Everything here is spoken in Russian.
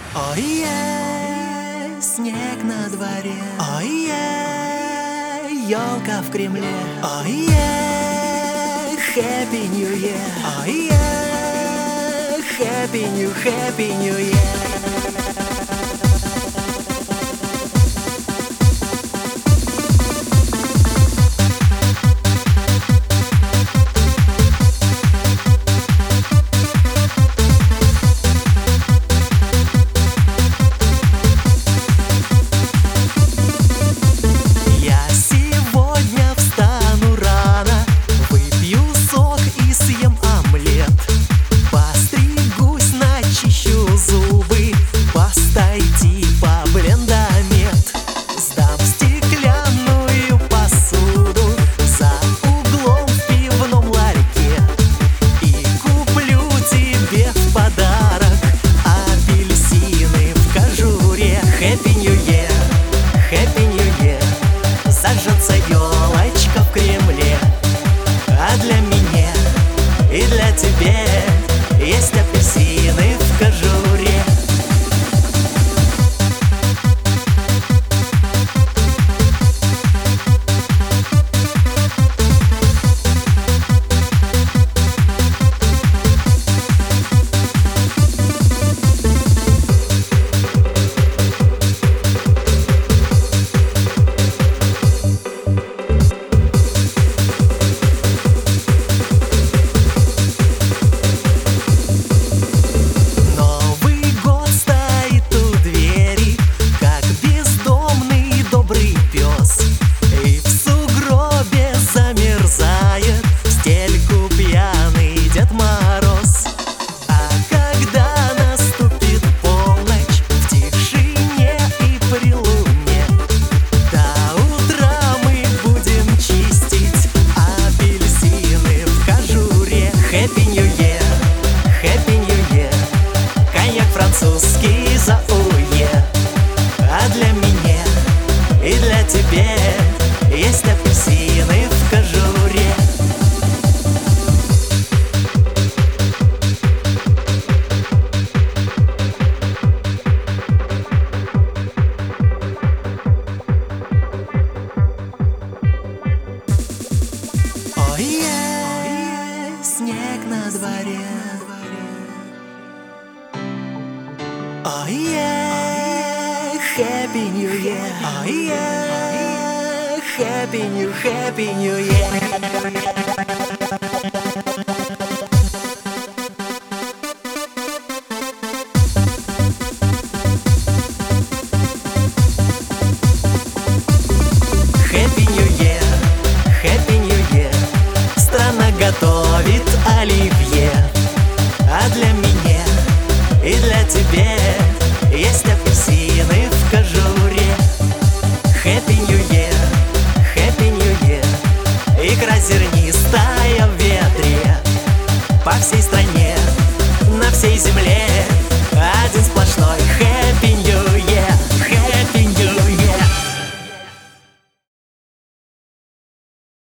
Ой-е, снег на дворе. Ой-е, елка в Кремле. Ой-е, Happy New Year. Ой-е, Happy New Year. Зажжется елочка в Кремле, а для меня и для тебя есть апельсины в кожуре. Французский за УЕ, а для меня и для тебя есть апельсины в кожуре. Ой-е, снег на дворе. Ой-е, Happy New Year. Ой-е, Happy New Year.